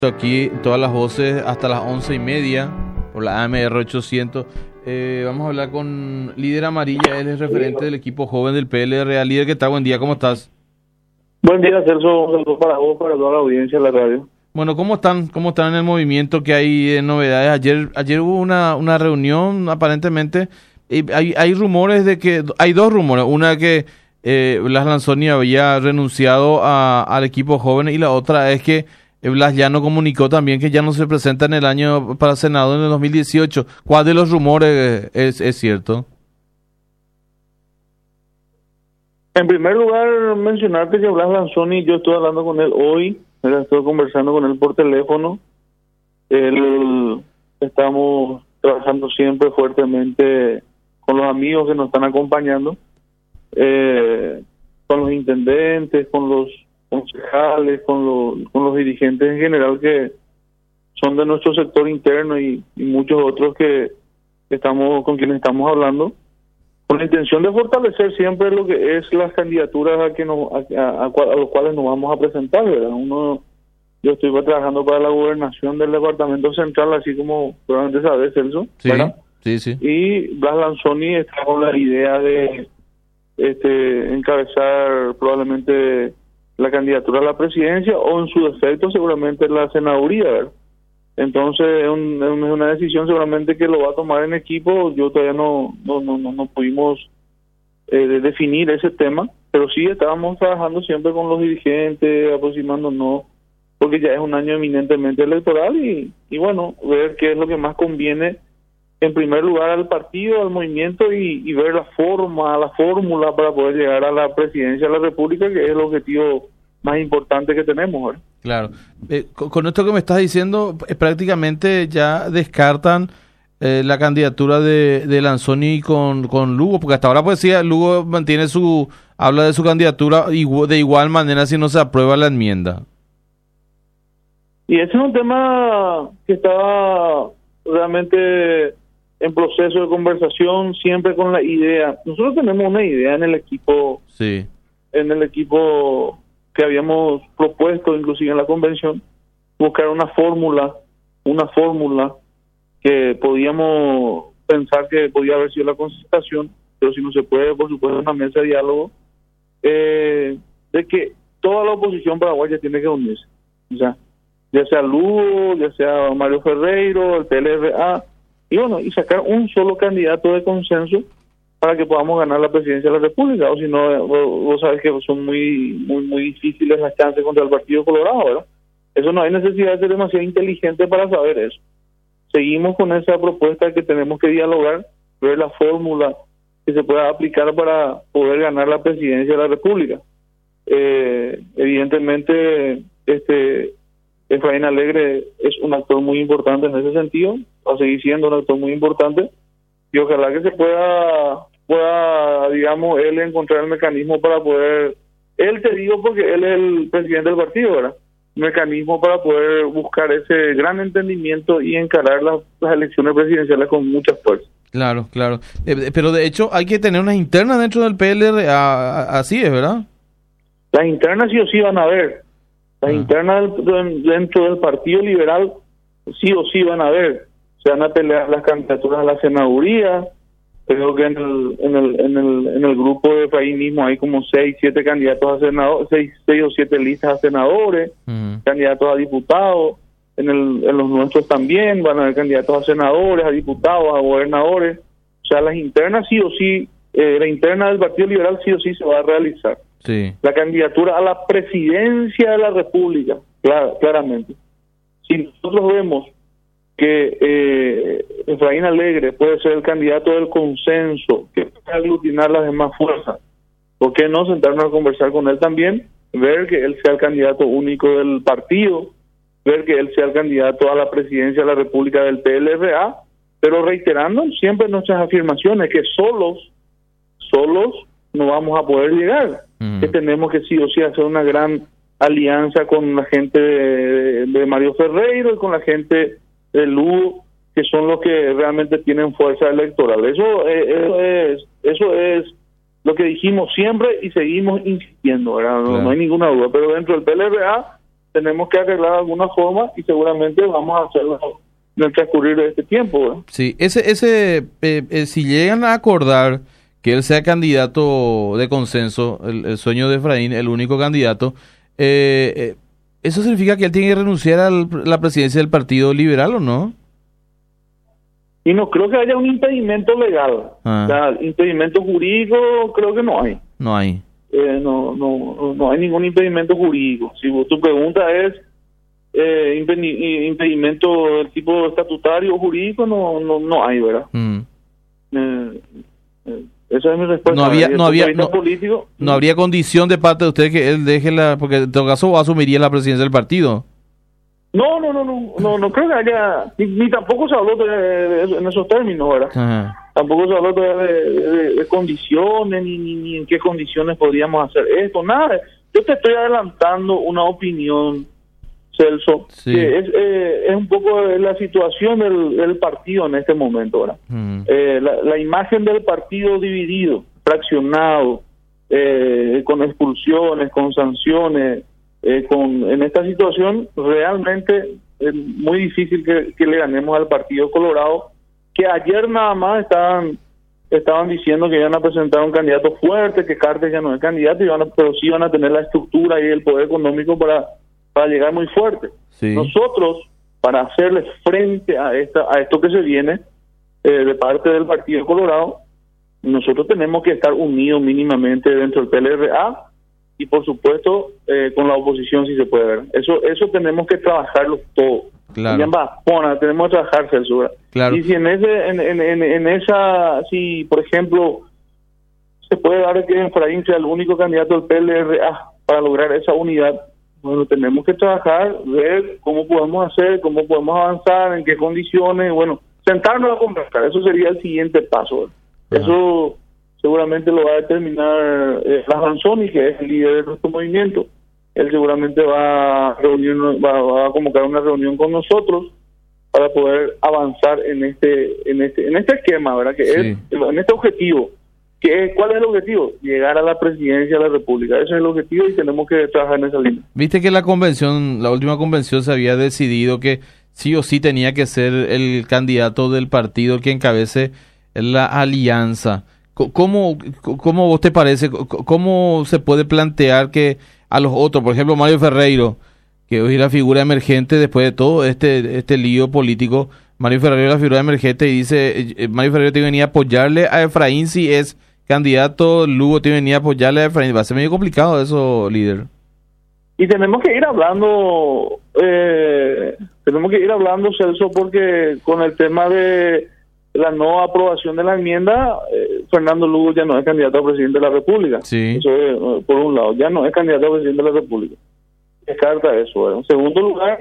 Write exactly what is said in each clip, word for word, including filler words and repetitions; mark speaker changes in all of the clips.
Speaker 1: Aquí todas las voces hasta las once y media por la A M R ochocientos. Eh, vamos a hablar con Líder Amarilla, él es referente del equipo joven del P L R A. Líder, ¿qué tal? Buen día, ¿cómo estás?
Speaker 2: Buen día, Celso. Un saludo para vos, para toda la audiencia de la radio.
Speaker 1: Bueno, ¿cómo están? ¿Cómo están en el movimiento? ¿Qué hay de novedades? Ayer ayer hubo una, una reunión, aparentemente. Eh, hay, hay rumores de que... Hay dos rumores. Una que eh, Blas Lanzoni había renunciado a, al equipo joven y la otra es que Blas ya no comunicó también que ya no se presenta en el año para Senado en el dos mil dieciocho. ¿Cuál de los rumores es, es cierto?
Speaker 2: En primer lugar, mencionarte que Blas Lanzoni, yo estoy hablando con él hoy, estoy conversando con él por teléfono. Él, estamos trabajando siempre fuertemente con los amigos que nos están acompañando, eh, con los intendentes, con los concejales, con los, con los dirigentes en general que son de nuestro sector interno y, y muchos otros que estamos con quienes estamos hablando, con la intención de fortalecer siempre lo que es las candidaturas a que nos, a, a, a, a los cuales nos vamos a presentar, ¿verdad? Uno, yo estoy trabajando para la gobernación del departamento central, así como probablemente sabes, Celso, ¿verdad?
Speaker 1: Sí, sí.
Speaker 2: Y Blas Lanzoni está con la idea de este encabezar probablemente la candidatura a la presidencia o en su defecto seguramente la senaduría, ¿verdad? Entonces es, un, es una decisión seguramente que lo va a tomar en equipo. Yo todavía no no no, no, no pudimos eh, definir ese tema, pero sí estábamos trabajando siempre con los dirigentes, aproximándonos, porque ya es un año eminentemente electoral y, y bueno, ver qué es lo que más conviene en primer lugar al partido, al movimiento y, y ver la forma, la fórmula para poder llegar a la presidencia de la República, que es el objetivo más importante que tenemos, ¿verdad?
Speaker 1: Claro. Eh, con, con esto que me estás diciendo, eh, prácticamente ya descartan eh, la candidatura de, de Lanzoni con, con Lugo, porque hasta ahora pues sí, Lugo mantiene su, habla de su candidatura igual, de igual manera si no se aprueba la enmienda.
Speaker 2: Y ese es un tema que está realmente en proceso de conversación, siempre con la idea. Nosotros tenemos una idea en el equipo,
Speaker 1: sí,
Speaker 2: en el equipo que habíamos propuesto, inclusive en la convención, buscar una fórmula, una fórmula que podíamos pensar que podía haber sido la concertación, pero si no se puede, por supuesto, una mesa de diálogo, eh, de que toda la oposición paraguaya tiene que unirse. O sea, ya sea Lugo, ya sea Mario Ferreiro, el P L R A, y bueno, y sacar un solo candidato de consenso para que podamos ganar la presidencia de la República, o si no, vos, vos sabes que son muy muy muy difíciles las chances contra el Partido Colorado, ¿verdad? Eso no hay necesidad de ser demasiado inteligente para saber eso. Seguimos con esa propuesta que tenemos que dialogar, ver la fórmula que se pueda aplicar para poder ganar la presidencia de la República. Eh, evidentemente, este Efraín Alegre es un actor muy importante en ese sentido, va a seguir siendo un actor muy importante, y ojalá que se pueda, pueda, digamos, él encontrar el mecanismo para poder, él te digo porque él es el presidente del partido, ¿verdad? Un mecanismo para poder buscar ese gran entendimiento y encarar las, las elecciones presidenciales con mucha fuerza.
Speaker 1: Claro, claro. Eh, pero de hecho hay que tener unas internas dentro del P L R A, así es, ¿verdad?
Speaker 2: Las internas sí o sí van a haber. Las ah. internas del, dentro del Partido Liberal sí o sí van a haber. Se van a pelear las candidaturas a la senaduría. Creo que en el en el en el en el grupo de país mismo hay como seis, siete candidatos a senadores, seis, seis o siete listas a senadores, uh-huh. candidatos a diputados. En el en los nuestros también van a haber candidatos a senadores, a diputados, a gobernadores. O sea, las internas sí o sí, eh, la interna del Partido Liberal sí o sí se va a realizar.
Speaker 1: Sí.
Speaker 2: La candidatura a la presidencia de la República, clar, claramente. Si nosotros vemos que eh, Efraín Alegre puede ser el candidato del consenso, que puede aglutinar las demás fuerzas, ¿por qué no sentarnos a conversar con él también? Ver que él sea el candidato único del partido, ver que él sea el candidato a la presidencia de la República del P L R A, pero reiterando siempre nuestras afirmaciones, que solos, solos no vamos a poder llegar, uh-huh. que tenemos que sí o sí hacer una gran alianza con la gente de, de Mario Ferreiro y con la gente de Lugo, que son los que realmente tienen fuerza electoral. Eso, eh, eso es eso es lo que dijimos siempre y seguimos insistiendo, ¿verdad? No, claro. no hay ninguna duda, pero dentro del P L R A tenemos que arreglar de alguna forma y seguramente vamos a hacerlo en el transcurrir de este tiempo, ¿verdad?
Speaker 1: Sí, ese, ese eh, eh, si llegan a acordar que él sea candidato de consenso, el, el sueño de Efraín, el único candidato, eh, eh, ¿eso significa que él tiene que renunciar a la presidencia del Partido Liberal o no?
Speaker 2: Y no creo que haya un impedimento legal.
Speaker 1: Ah.
Speaker 2: O sea, impedimento jurídico creo que no hay.
Speaker 1: No hay.
Speaker 2: Eh, no, no, no hay ningún impedimento jurídico. Si vos, tu pregunta es eh, impedi- impedimento del tipo estatutario o jurídico, no, no, no hay, ¿verdad?
Speaker 1: Mm.
Speaker 2: Eh, eh, esa es mi respuesta.
Speaker 1: No había,
Speaker 2: Desde
Speaker 1: no
Speaker 2: el punto
Speaker 1: había,
Speaker 2: de vista
Speaker 1: no,
Speaker 2: político,
Speaker 1: no habría condición de parte de usted que él deje la, porque en todo caso asumiría la presidencia del partido.
Speaker 2: No, no, no, no, no, no creo que haya, ni, ni tampoco se habló de, de, de, en esos términos, ¿verdad?
Speaker 1: Ajá.
Speaker 2: Tampoco se habló de, de, de, de condiciones, ni, ni, ni en qué condiciones podríamos hacer esto, nada. Yo te estoy adelantando una opinión, Celso,
Speaker 1: Sí.
Speaker 2: que es, eh, es un poco la situación del, del partido en este momento, ¿verdad?
Speaker 1: Mm.
Speaker 2: Eh, la, la imagen del partido dividido, fraccionado, eh, con expulsiones, con sanciones, eh, con en esta situación realmente es muy difícil que, que le ganemos al Partido Colorado, que ayer nada más estaban estaban diciendo que iban a presentar un candidato fuerte, que Cartes ya no es candidato, y van a, pero sí van a tener la estructura y el poder económico para, para llegar muy fuerte.
Speaker 1: Sí.
Speaker 2: Nosotros, para hacerle frente a esta a esto que se viene eh, de parte del Partido Colorado, nosotros tenemos que estar unidos mínimamente dentro del P L R A y por supuesto eh, con la oposición si se puede ver. Eso eso tenemos que trabajarlo todo.
Speaker 1: Claro.
Speaker 2: En ambas zonas tenemos que trabajar, Celso.
Speaker 1: Claro.
Speaker 2: Y si en ese en, en, en, en esa, si por ejemplo se puede dar que Efraín sea el único candidato del P L R A para lograr esa unidad, bueno, tenemos que trabajar, ver cómo podemos hacer, cómo podemos avanzar, en qué condiciones, bueno, sentarnos a conversar, eso sería el siguiente paso.
Speaker 1: Ajá.
Speaker 2: Eso seguramente lo va a determinar eh, Lanzoni, que es el líder de nuestro movimiento. Él seguramente va a reunir, va, va a convocar una reunión con nosotros para poder avanzar en este en este en este esquema, ¿verdad? Que
Speaker 1: Sí.
Speaker 2: es en este objetivo. Que es, ¿cuál es el objetivo? Llegar a la presidencia de la República. Ese es el objetivo y tenemos que trabajar en esa línea.
Speaker 1: Viste que la convención, la última convención se había decidido que sí o sí tenía que ser el candidato del partido que encabece la alianza. ¿Cómo, cómo vos te parece? ¿Cómo se puede plantear que a los otros, por ejemplo Mario Ferreiro, que hoy es la figura emergente después de todo este este lío político, Mario Ferreiro es la figura emergente y dice, eh, Mario Ferreiro tiene que venir a apoyarle a Efraín si es candidato, Lugo tiene que venir a apoyarle a Efraín? Va a ser medio complicado eso, líder.
Speaker 2: Y tenemos que ir hablando, eh, tenemos que ir hablando, Celso, porque con el tema de la no aprobación de la enmienda, eh, Fernando Lugo ya no es candidato a presidente de la República.
Speaker 1: Sí.
Speaker 2: Eso es, por un lado, ya no es candidato a presidente de la República. Descarta eso. ¿verdad? En segundo lugar,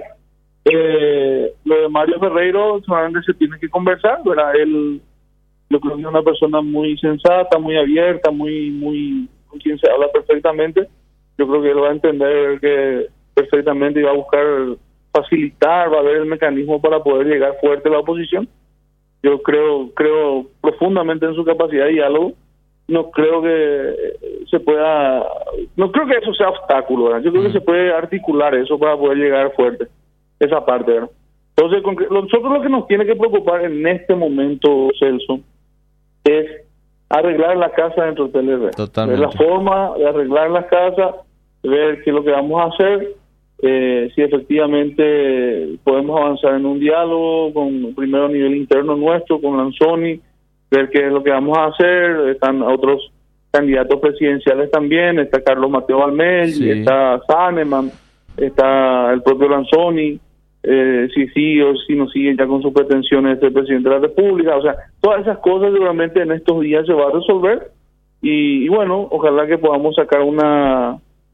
Speaker 2: eh, lo de Mario Ferreiro solamente se tiene que conversar, ¿verdad? Él, yo creo que es una persona muy sensata, muy abierta, muy, muy, con quien se habla perfectamente. Yo creo que él va a entender que perfectamente y va a buscar facilitar, va a ver el mecanismo para poder llegar fuerte a la oposición. Yo creo creo profundamente en su capacidad de diálogo. No creo que se pueda, no creo que eso sea obstáculo, ¿verdad? Yo creo que se puede articular eso para poder llegar fuerte, esa parte, ¿verdad? Entonces, con que, nosotros lo que nos tiene que preocupar en este momento, Celso, es arreglar la casa dentro del P L R.
Speaker 1: Totalmente.
Speaker 2: Ver la forma de arreglar la casa, ver qué es lo que vamos a hacer, eh, si efectivamente podemos avanzar en un diálogo, con primero a nivel interno nuestro, con Lanzoni, ver qué es lo que vamos a hacer. Están otros candidatos presidenciales también, está Carlos Mateo Valmel,
Speaker 1: Sí.
Speaker 2: está Saneman, está el propio Lanzoni, eh, si sí o si no sigue ya con sus pretensiones de ser presidente de la República. O sea, todas esas cosas seguramente en estos días se va a resolver y, y bueno, ojalá que podamos sacar una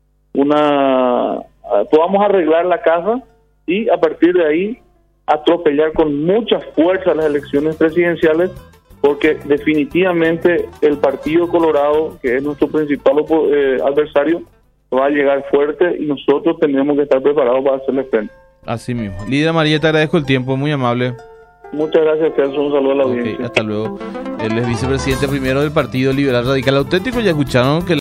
Speaker 2: una podamos arreglar la casa y a partir de ahí atropellar con mucha fuerza las elecciones presidenciales, porque definitivamente el Partido Colorado, que es nuestro principal eh, adversario, va a llegar fuerte y nosotros tenemos que estar preparados para hacerle frente.
Speaker 1: Así mismo. Lidia María, te agradezco el tiempo, muy amable.
Speaker 2: Muchas gracias, Celso. Un saludo a la
Speaker 1: Ok,
Speaker 2: audiencia.
Speaker 1: hasta luego. Él es vicepresidente primero del Partido Liberal Radical Auténtico. Ya escucharon que